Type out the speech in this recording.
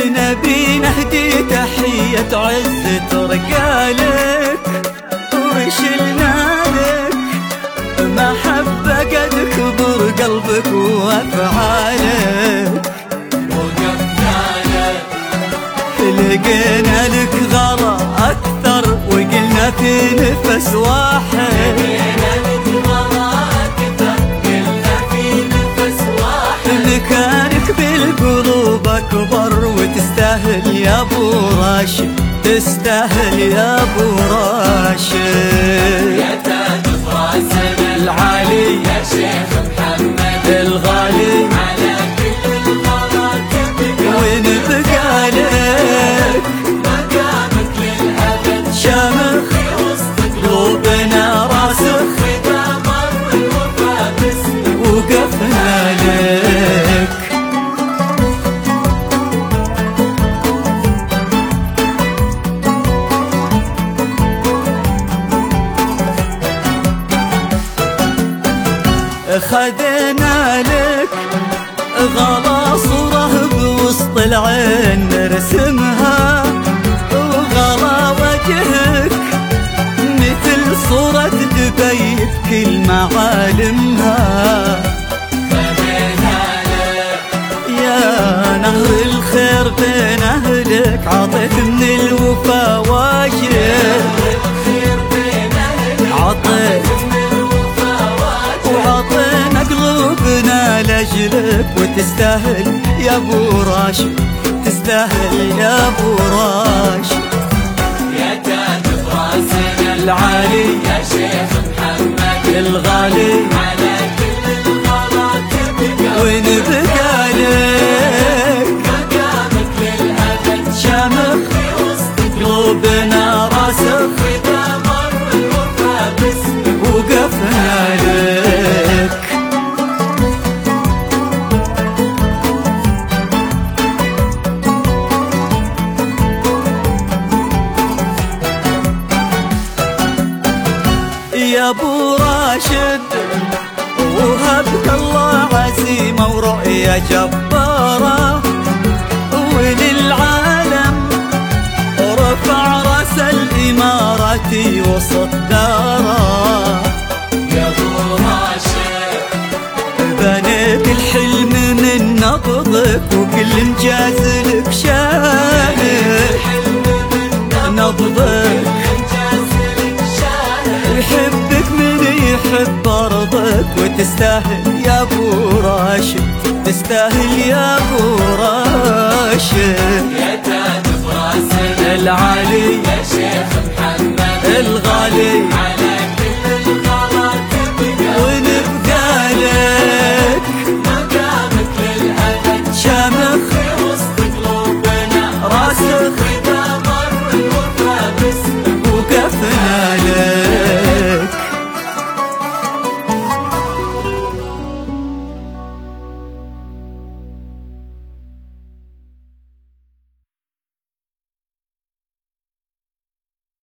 نبي نهدي تحية عزة رجالك وشلنا لك محبة قد كبر قلبك وافعالك لقينا لك غلا اكثر وقلنا في نفس واحد مكانك بالقلوب اكبر وتستاهل يا ابو راشد تستاهل يا ابو راشد يا تاج راسنا العالي يا شيخ محمد الغالي على كل المراتب وين بقالك مقامك للأبد شامخ في وسط قلوبنا راسخ إذا مر الوفا باسمك وقفنا لك خذنا لك غلا صورة بوسط العين نرسمها وغلا وجهك مثل صورة دبي بكل معالمها يا نهر الخير بين أهلك عطيت من الوفا واجب عطيت وعطينا قلوبنا لأجلك وتستاهل يا ابو راشد تستاهل يا ابو راشد يا تاج راسنا العالي يا شيخ محمد الغالي على كل المراتب وين بقالك مقامك للأبد شامخ في وسط قلوبنا راسخ إذا مر الوفا باسمك وقفنا لك يا ابو راشد وهبك الله عزيمة ورؤية جبارة وللعالم رفع راس الإمارة وسط داره يا ابو راشد بنيت الحلم من نبضك وكل انجاز لك شاهد نبضك يحبك من يحب أرضك وتستاهل يا ابو راشد تستاهل يا ابو راشد يا تاج راسنا العالي يا شيخ محمد الغالي على